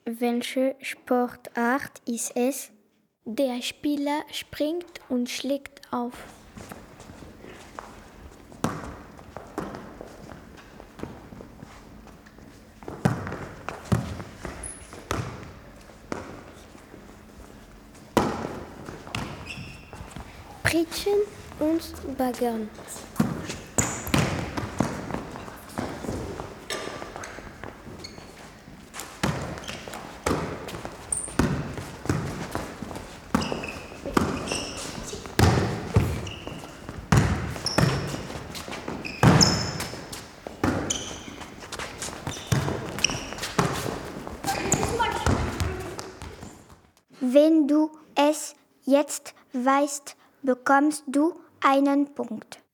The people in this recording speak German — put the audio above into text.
Welche Sportart ist es? Der Spieler springt und schlägt auf. Pritschen und baggern. Wenn du es jetzt weißt, bekommst du einen Punkt.